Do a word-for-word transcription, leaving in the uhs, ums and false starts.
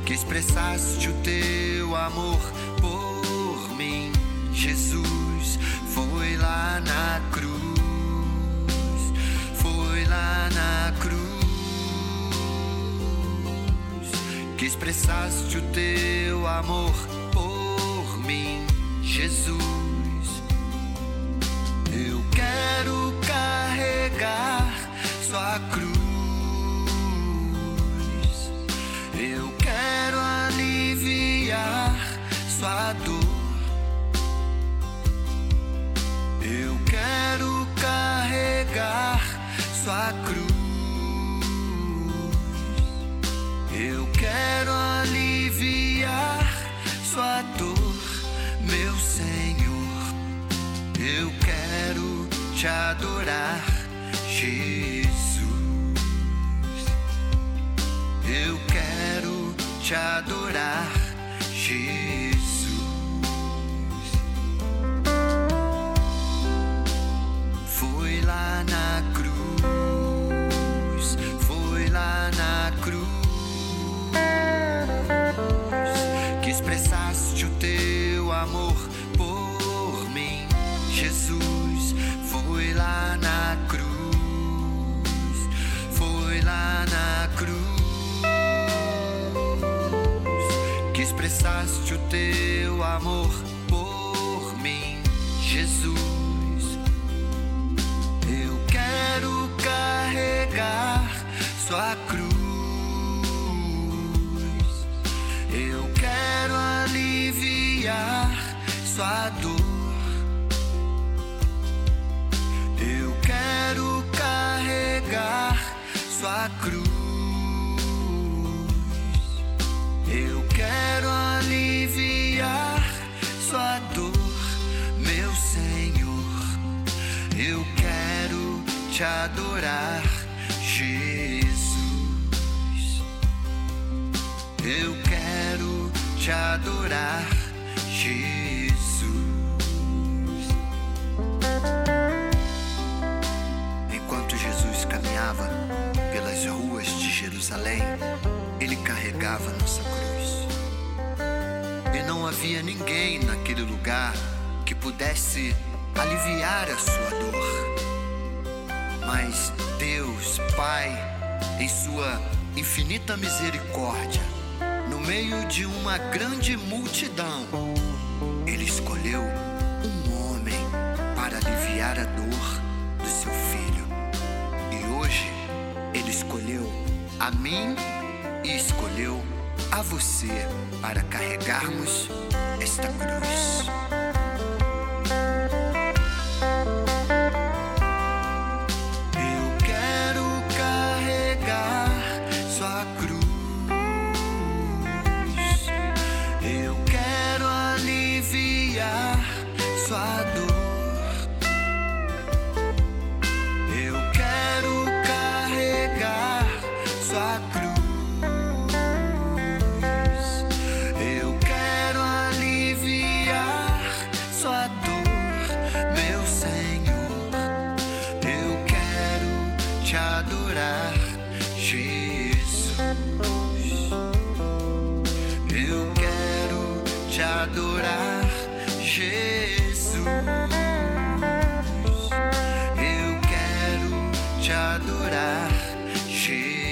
que expressaste o teu amor por mim. Jesus foi lá na cruz, foi lá na cruz, que expressaste o teu amor por mim. Jesus, eu quero carregar sua cruz, eu quero aliviar sua dor, eu quero carregar sua cruz, eu quero aliviar sua dor, meu Senhor. Eu quero te adorar, Jesus. Eu quero te adorar, Jesus. Foi lá na cruz, foi lá na cruz, que expressaste o teu amor por mim. Jesus foi lá na cruz, foi lá na cruz, que expressaste o teu amor por mim. Jesus, eu quero carregar sua cruz, eu quero aliviar sua dor, eu quero carregar sua cruz, eu quero aliviar sua dor, meu Senhor. Eu quero te adorar, Jesus. Eu quero te adorar, Jesus. Enquanto Jesus caminhava pelas ruas de Jerusalém, ele carregava nossa cruz. E não havia ninguém naquele lugar que pudesse aliviar a sua dor. Mas Deus, Pai, em sua infinita misericórdia, no meio de uma grande multidão, ele escolheu um homem para aliviar a dor do seu filho. E hoje ele escolheu a mim e escolheu a você para carregarmos esta cruz. Eu quero carregar sua cruz, eu quero aliviar sua dor, eu quero carregar sua cruz, eu quero aliviar sua dor, meu Senhor. Eu quero te adorar, Jesus. Eu quero te adorar, Jesus. Eu quero te adorar, Jesus.